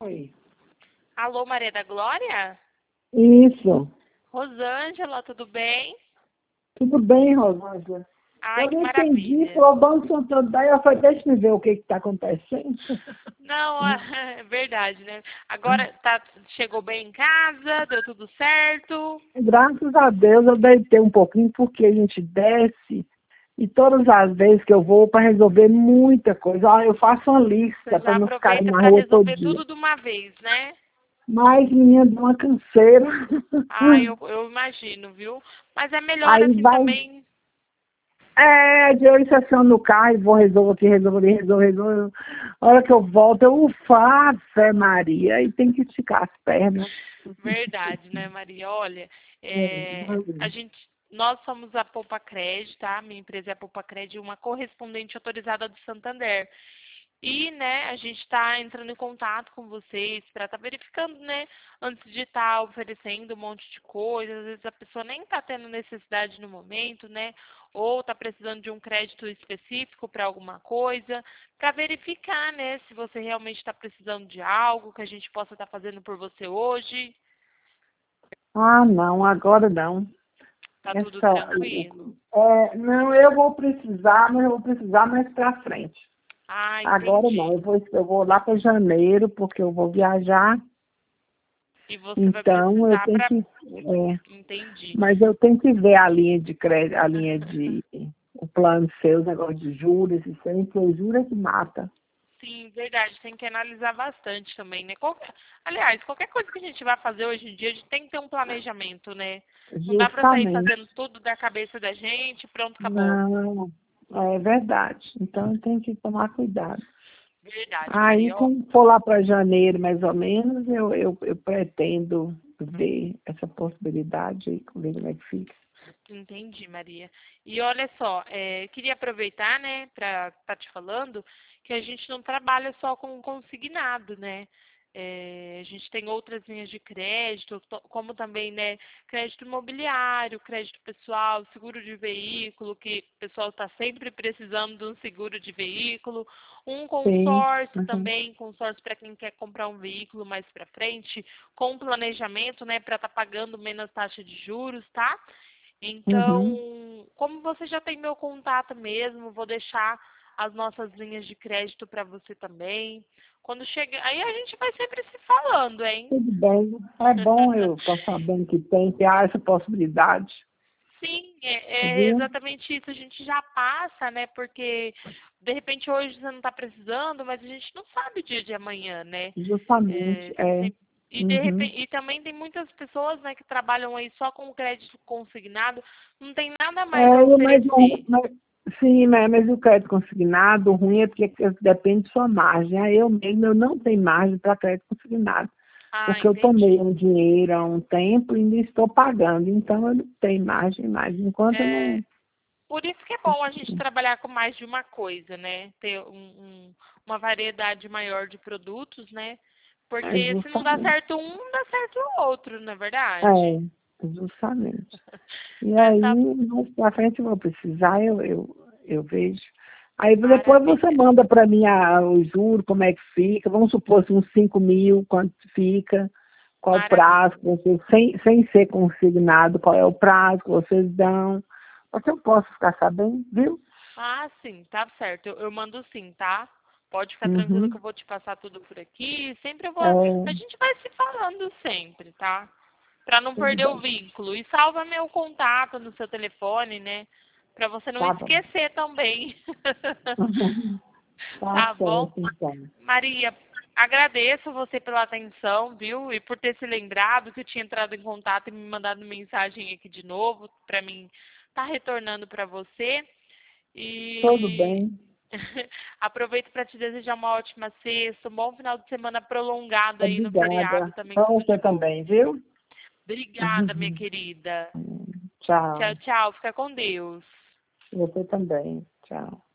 Oi. Alô, Maria da Glória? Isso. Rosângela, tudo bem? Tudo bem, Rosângela? Ai, Eu que não entendi, maravilha. falou Banco Santander, daí eu falei, deixa eu ver o que está acontecendo. Não, é verdade, né? Agora chegou bem em casa, deu tudo certo. Graças a Deus eu deitei um pouquinho, porque a gente desce e todas as vezes que eu vou para resolver muita coisa, eu faço uma Você lista para já não ficar aproveita na para rua todo resolver dia. tudo de uma vez, né? Mas, menina, de uma canseira. Ah, eu imagino, viu? Mas é melhor Aí assim vai, também. de eu estaciono no carro e vou, resolvo aqui, resolvo ali, resolvo. A hora que eu volto, eu Fé Maria, e tem que esticar as pernas. Verdade, né, Maria? Olha, É, nós somos a Poupa Cred, tá? Minha empresa é a Poupa Cred, uma correspondente autorizada do Santander. E, né, a gente está entrando em contato com vocês para estar verificando, né, antes de estar oferecendo um monte de coisa. Às vezes a pessoa nem está tendo necessidade no momento, né, ou está precisando de um crédito específico para alguma coisa, para verificar, né, se você realmente está precisando de algo que a gente possa estar fazendo por você hoje. Ah, não, agora não. Tá É tudo só, tranquilo? não, eu vou precisar, mas eu vou precisar mais para frente. Ah, Agora não, entendi. eu vou lá para janeiro, porque eu vou viajar, E você vai então eu precisar tenho para... que, Entendi. mas eu tenho que ver a linha de crédito, o plano seu, os negócios de juros, isso aí, porque o juro é que mata. Sim, verdade. Tem que analisar bastante também, né? Aliás, qualquer coisa que a gente vai fazer hoje em dia, a gente tem que ter um planejamento, né? Não dá para sair Justamente. fazendo tudo da cabeça da gente, pronto, acabou. Não, é verdade. Então eu tenho que tomar cuidado. Verdade, Aí, Maria. Ó, quando for lá para janeiro, mais ou menos, eu pretendo ver essa possibilidade aí, ver como é que fica. entendi, Maria. E olha só, queria aproveitar, né, para estar te falando que a gente não trabalha só com consignado, né? A gente tem outras linhas de crédito, como também, né, crédito imobiliário, crédito pessoal, seguro de veículo, que o pessoal está sempre precisando de um seguro de veículo, um Sim. consórcio Uhum. também, consórcio para quem quer comprar um veículo mais para frente, com planejamento, né, para estar pagando menos taxa de juros, tá? Uhum. Então, como você já tem meu contato mesmo, vou deixar as nossas linhas de crédito para você também. Quando chegar, aí a gente vai sempre se falando, hein? Tudo bem. É bom eu estar sabendo que há essa possibilidade, Sim, é viu? exatamente isso. A gente já passa, né? Porque de repente hoje você não está precisando, mas a gente não sabe o dia de amanhã, né? Justamente, E de Uhum. repente, e também tem muitas pessoas, né, que trabalham aí só com crédito consignado, não tem nada mais a Mas, oferecer. sim, mas o crédito consignado, o ruim é porque depende de sua margem. Aí eu mesmo eu não tenho margem para crédito consignado, Ah, porque eu tomei entendi. um dinheiro há um tempo e ainda estou pagando. Então eu não tenho margem mais. Enquanto eu É, não. por isso que é bom a gente trabalhar com mais de uma coisa, né? Ter uma variedade maior de produtos, né? É Porque se não dá justamente. certo um, não dá certo o outro, não é verdade? Justamente. E Mas aí, tá mais pra frente eu vou precisar, eu vejo. Aí depois você maravilha. manda para mim o juro, como é que fica, vamos supor se uns 5 mil, quanto fica, qual o prazo, Maravilha. que vocês, sem ser consignado, qual é o prazo que vocês dão, porque eu posso ficar sabendo, viu? Ah, sim, tá certo. Eu mando sim, tá? Pode ficar tranquilo que Uhum. eu vou te passar tudo por aqui. Sempre eu vou. É, A gente vai se falando sempre, tá? Pra não tudo perder o bem. vínculo. E salva meu contato no seu telefone, né? Pra você não Tá bom. esquecer também. Tá Tá bom? certo, então. Maria, agradeço você pela atenção, viu? E por ter se lembrado que eu tinha entrado em contato e me mandado mensagem aqui de novo pra mim tá retornando pra você. Tudo E bem. aproveito para te desejar uma ótima sexta, um bom final de semana prolongado aí no feriado Obrigada. também, Para tudo de você bom. também, viu? Obrigada, minha querida. Tchau, Tchau. tchau. Fica com Deus. Você também. Tchau.